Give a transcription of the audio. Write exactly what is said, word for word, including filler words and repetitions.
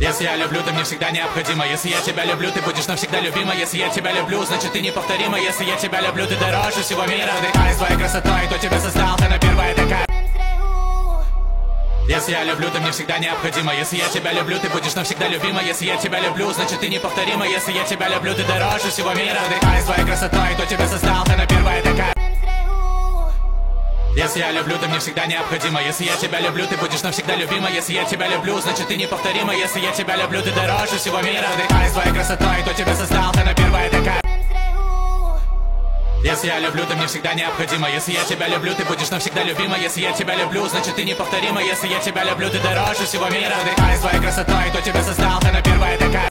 Если я люблю, ты мне всегда необходима. Если я тебя люблю, ты будешь навсегда любима. Если я тебя люблю, значит ты неповторима. Если я тебя люблю, ты дороже всего мира. Вдыхая своей красотой, кто тебя создал, ты на первая такая. Если я люблю, ты мне всегда необходима. Если я тебя люблю, ты будешь навсегда любима. Если я тебя люблю, значит ты неповторима. Если я тебя люблю, ты дороже всего мира. Вдыхая своей красотой, кто тебя создал, ты на первая такая. Если я люблю, ты мне всегда необходима. Если я тебя люблю, ты будешь навсегда любима. Если я тебя люблю, значит ты неповторима. Если я тебя люблю, ты дороже всего мира. Вдыхая своей красотой, кто тебя создал, ты на первая такая. Если я люблю, ты мне всегда необходима. Если я тебя люблю, ты будешь навсегда любима. Если я тебя люблю, значит ты неповторима. Если я тебя люблю, ты дороже всего мира. Вдыхая своей красотой, кто тебя создал, ты на первая такая.